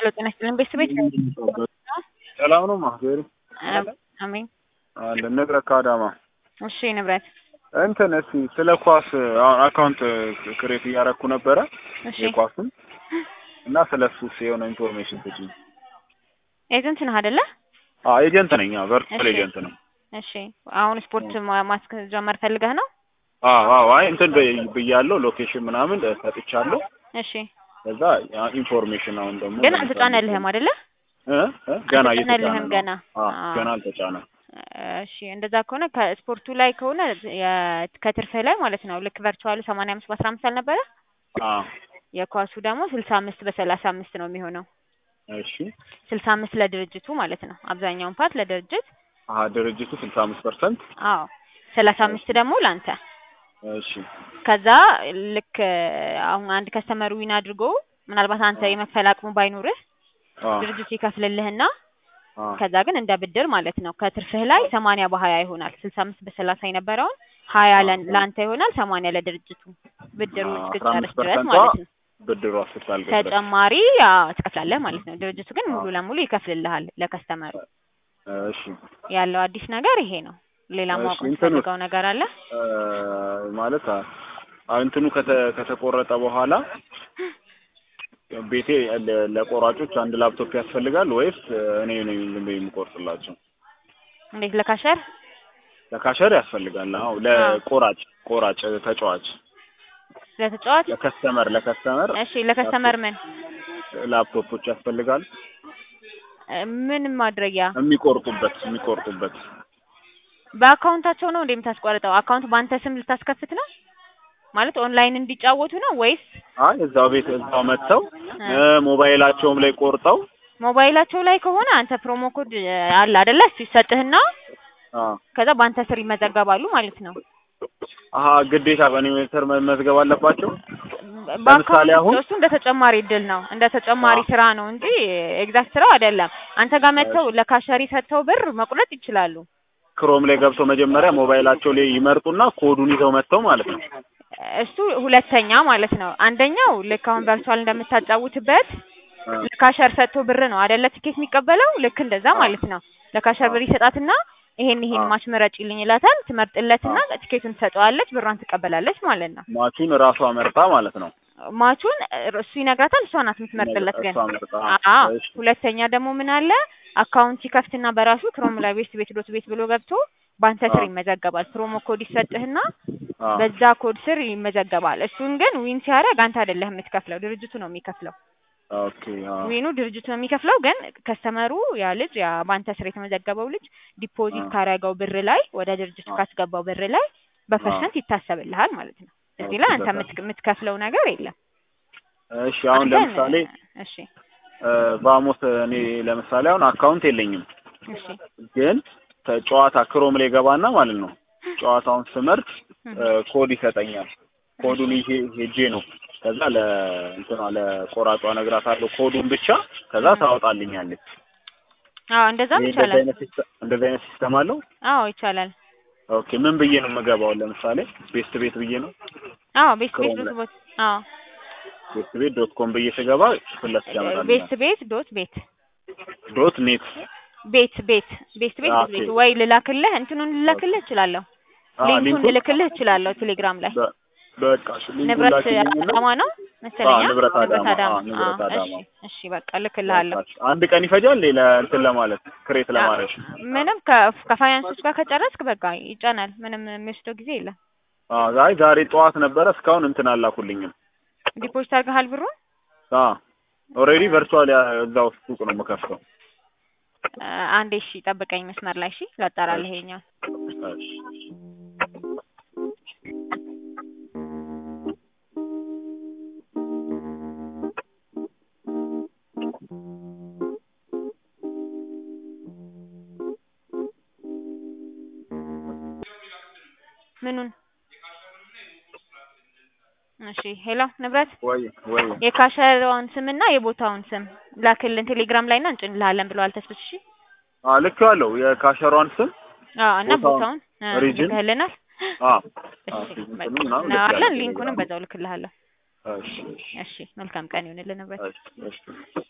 ሄሎ ጤና ይስጥልኝ ቤተሰቤት ሰላም ነው ማህበር አሜን አለ ንብረት ከአዳማ እሺ ንብረት እንትን እስኪ ስለ ኳስ አካውንት ክሬት እያደረኩ ነበረ የኳስን እና ስለሱ የሆነ ኢንፎርሜሽን ትችይ ኤጀንት ነህ አይደለ? ኤጀንት ነኝ ቨርቹዋል ኤጀንት ነው። እሺ አሁን ስፖርት ማስጀመር ፈልገህ ነው? አይ እንትን ብያለሁ ሎኬሽን ምናምን ሰጥቻለሁ። እሺ ከዛ ኢንፎርሜሽን አሁን ደግሞ ግን አልተጫነልህም አይደለ? ገና ገና አልተጫነም። እሺ እንደዛ ከሆነ ከስፖርቱ ላይ ከሆነ ከትርፍ ላይ ማለት ነው ልክ ቨርቹዋሉ 85 በ15 አልነበረ? የኳሱ ደግሞ 65 በ35 ነው የሚሆነው። እሺ 65 ለድርጅቱ ማለት ነው። አብዛኛውን ፓርት ለድርጅት ድርጅቱ 65%። 35 ደግሞ ላንተ። እሺ ከዛ ልክ አሁን አንድ ከስተመር ዊን አድርጎ ምናልባት አንተ የመክፈል አቅሙ ባይኖርህ ድርጅቱ ይከፍልልህና ከዛ ግን እንደ ብድር ማለት ነው ከትርፍህ ላይ 80 በ20 ይሆናል። 65 በ30 የነበረውን 20 ላንተ ይሆናል፣ 80 ለድርጅቱ ብድሩ እስክትጨርስ ድረስ ማለት ነው። ብድሩ አስፈልጋለሁ ተጨማሪ ትከፍላለህ ማለት ነው። ድርጅቱ ግን ሙሉ ለሙሉ ይከፍልልሃል ለከስተመሩ። እሺ ያለው አዲስ ነገር ይሄ ነው። ሌላ ማወቅ የምትፈልገው ነገር አለ? ማለት እንትኑ ከተቆረጠ በኋላ ቤቴ ለቆራጮች አንድ ላፕቶፕ ያስፈልጋል ወይስ እኔ ነኝ የምቆርጥላቸው? እንዴት ለካሸር ያስፈልጋል? ለቆራጭ ተጫዋች ለተጫዋች ለከስተመር እሺ ለከስተመር ምን ላፕቶፖች ያስፈልጋል? ምን ማድረጊያ የሚቆርጡበት በአካውንታቸው ነው እንደምታስቆርጠው? አካውንት ባንተ ስም ልታስከፍት ነው ማለት ኦንላይን እንዲጫወቱ ነው ወይስ? እዛው መጥተው ሞባይላቸውም ላይ ቆርጠው። ሞባይላቸው ላይ ከሆነ አንተ ፕሮሞ ኮድ አለ አይደለ? እሱ ይሰጥህና ከዛ ባንተ ስር ይመዘገባሉ ማለት ነው። ግዴታ በኔ ሜተር መመዝገብ አለባቸው። ለምሳሌ አሁን እሱ እንደ ተጨማሪ እድል ነው እንደ ተጨማሪ ስራ ነው እንጂ ኤግዛክት ስራው አይደለም። አንተ ጋር መጥተው ለካሸሪ ሰጥተው ብር መቁረጥ ይችላሉ። ክሮም ላይ ገብተው መጀመሪያ ሞባይላቸው ላይ ይመርጡና ኮዱን ይዘው መጥተው ማለት ነው። እሱ ሁለተኛ ማለት ነው። አንደኛው ልክ አሁን ቨርቹዋል እንደምታጫውትበት ለካሸር ሰጥቶ ብር ነው አይደለ ቲኬት የሚቀበለው? ልክ እንደዛ ማለት ነው። ለካሸር ብር ይሰጣትና ይሄን ማች ምረጪልኝ ይላታል። ትመርጥለትና ቲኬቱን ትሰጠዋለች፣ ብሯን ትቀበላለች ማለት ነው። ማቹን ራሷ መርጣ ማለት ነው። ማቹን እሱ ይነግራታል፣ እሷ ናት የምትመርጥለት። ግን ሁለተኛ ደግሞ ምን አለ አካውንት ይከፍትና በራሱ ክሮም ላይ ቤት ብሎ ገብቶ ባንተ ስር ይመዘገባል። ፕሮሞ ኮድ ይሰጥህና በዛ ኮድ ስር ይመዘገባል። እሱን ግን ዊን ሲያደርግ አንተ አይደለህም የምትከፍለው፣ ድርጅቱ ነው የሚከፍለው። ዊኑ ድርጅቱ ነው የሚከፍለው። ግን ከስተመሩ ያ ባንተ ስር የተመዘገበው ልጅ ዲፖዚት ካረጋው ብር ላይ ወደ ድርጅቱ ካስገባው ብር ላይ በፐርሰንት ይታሰብልሃል ማለት ነው። እዚህ ላይ አንተ የምትከፍለው ነገር የለም። እሺ አሁን ለምሳሌ ባሞስ እኔ ለምሳሌ አሁን አካውንት የለኝም። ግን ጨዋታ ክሮም ላይ ገባና ማለት ነው ጨዋታውን ስመርጥ ኮድ ይሰጠኛል። ኮዱን ሄጄ ነው ከዛ ለቆራጯ እነግራታለሁ ኮዱን ብቻ ከዛ ታወጣልኛለች። እንደዛም ይቻላል። እንደዛ አይነት ሲስተም አለው? ይቻላል። ኦኬ ምን ብዬ ነው የምገባው? ለምሳሌ ቤስት ቤት ብዬ ነው? bestbet.com ብዬ ስገባ ፍለስ ያመጣል። bestbet.net ቤት ወይ ልላክልህ እችላለሁ። ሊንኩን ልልክልህ እችላለሁ ቴሌግራም ላይ። በቃ ንብረት አዳማ ነው መሰለኝ። ንብረት አዳማ። እሺ በቃ ልክልሃለሁ። አንድ ቀን ይፈጃል እንትን ለማለት ክሬት ለማድረግ? ምንም ከፋይናንሶች ጋር ከጨረስክ በቃ ይጫናል። ምንም የሚወስደው ጊዜ የለም። ዛሬ ጠዋት ነበረ እስካሁን እንትን አላኩልኝም። ዲፖዚት አድርገሃል ብሩን? ኦልሬዲ ቨርቹዋል እዛው ሱቅ ነው የምከፍተው። አንዴ ጠብቀኝ መስመር ላይ ላጣራልህ ይሄኛው። ምኑን? ሄሎ ንብረት ወይ የካሸሯን ስምና የቦታውን ስም ላክልን ቴሌግራም ላይና እንጭንልሃለን ብለዋል ተስፍሽ። ልኬዋለሁ የካሸሯን ስም እና ቦታውን ልክልናል። ሊንኩንም በዛው ልክልሃለሁ። እሺ መልካም ቀን ይሁንልን ንብረት።